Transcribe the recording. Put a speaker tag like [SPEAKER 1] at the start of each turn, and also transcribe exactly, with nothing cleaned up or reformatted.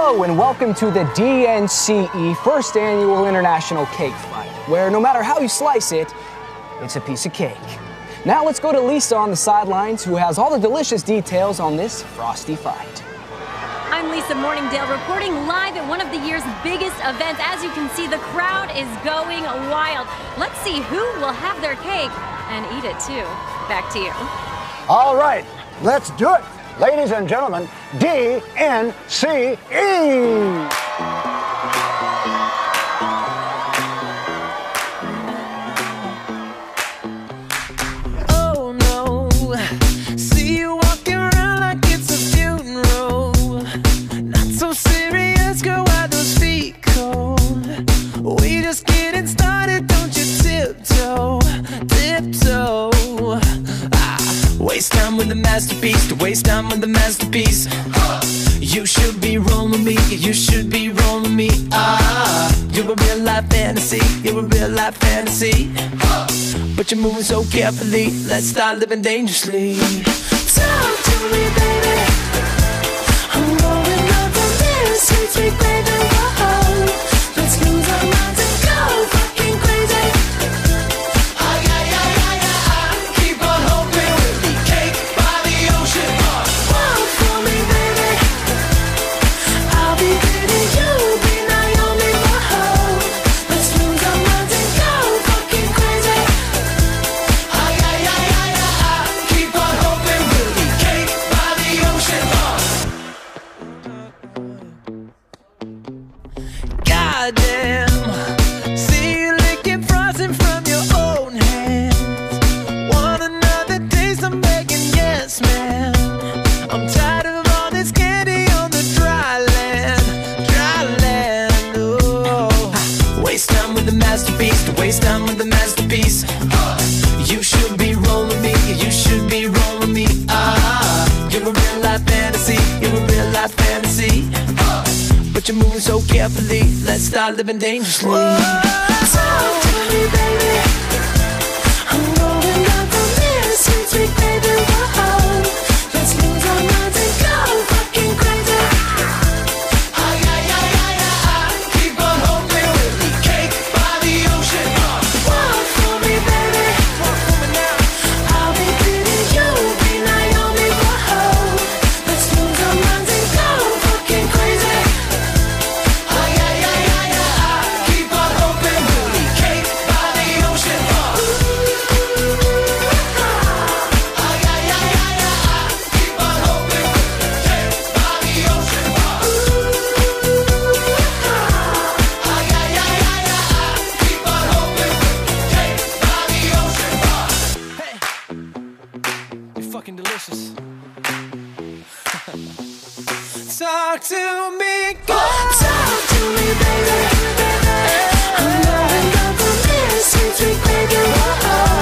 [SPEAKER 1] Hello and welcome to the D N C E First Annual International Cake Fight, where no matter how you slice it, it's a piece of cake. Now let's go to Lisa on the sidelines, who has all the delicious details on this frosty fight.
[SPEAKER 2] I'm Lisa Morningdale reporting live at one of the year's biggest events. As you can see, the crowd is going wild. Let's see who will have their cake and eat it too. Back to you.
[SPEAKER 3] All right, let's do it. Ladies and gentlemen, D N C E!
[SPEAKER 4] Waste time with the masterpiece, to waste time with the masterpiece. You should be rolling me, you should be rolling me. Ah, you're a real life fantasy, you're a real life fantasy. But you're moving so carefully, let's start living dangerously. Talk to me, baby. I'm rolling up on this sweet, sweet baby. Whoa, let's lose our minds and go fucking crazy. Goddamn, see you licking frosting from your own hands. Want another taste? I'm begging, yes, man. I'm tired of all this candy on the dry land, dry land. Oh, waste time with the masterpiece, to waste time with the masterpiece. You should be rolling me, you should be rolling me. Ah, you're a real life fantasy, you're a real life fantasy. But you're moving so carefully, let's start living dangerously. Whoa, talk to me, baby. I'm rolling up on this sweet, sweet baby. Whoa, let's lose our minds and go fucking crazy. Ay, ay, ay, ay, ay, keep on hoping with me. Cake by the ocean. Walk for me, baby. Walk for me now. I'll be pretty, you'll be Naomi. Whoa, let's lose our minds and go fucking crazy. Delicious. Talk to me, God. Talk to me, baby. I'm rolling up on this sweet, sweet baby. Whoa.